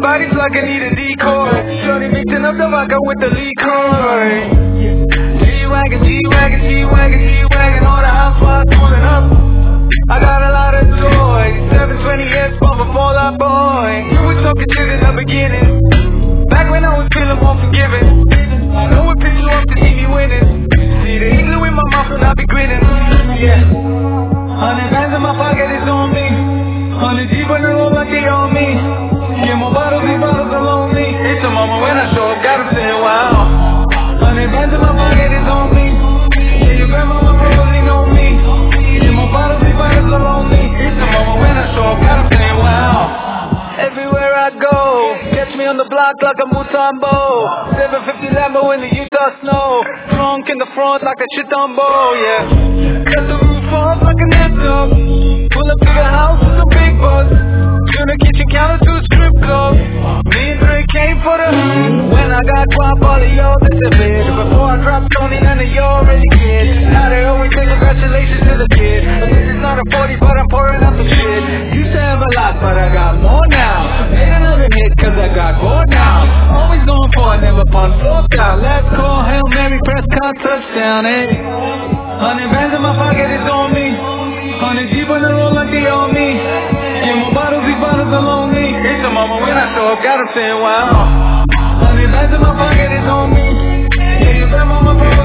body's like I need a decoy. Shorty mixing up the vodka with the liquor. G-Wagon, G-Wagon, G-Wagon, G-Wagon, all the hot spots pulling up. I got a lot of toys, 720S from a Fallout Boy. You were talking shit in the beginning, back when I was feeling more forgiving. I know it pissed you off to see me winning. See the igloo in my mouth and I be grinning. Yeah, 100 bands in my pocket, it's on me. 100 deep on the road like they on me. Yeah, my bottles, these bottles are lonely. It's a moment when I show up, got them saying wow. 100 bands in my pocket, it's on me. Yeah, your grandmama probably know me. Yeah, my bottles, these bottles are lonely. It's a moment when I show up, got them saying wow. Everywhere I go, catch me on the block like a Mutombo. 750 Lambo in the Utah snow. Drunk in the front like a Chitombo, yeah. Cut the roof off like an laptop. Pull up to the house with some big bucks. Turn the kitchen counter to a strip club. Me and Dre came for the when I got dropped, all of y'all disappeared. Before I dropped Tony, none of y'all really cared. Now they always say congratulations to the kid. But this is not a 40, but I'm pouring out the shit. Used to have a lot, but I got more now. Made another hit cause I got bored now. Always going for it, never punt, fourth down. Let's call Hail Mary, press con, touchdown, eh? 100 bands in my pocket, it's on me. 100 deep on the road like they on me. Yeah, my bottles, these bottles are lonely. It's a moment when I show up, got them saying wow. 100 bands in my pocket, it's on me. Yeah, your grandmama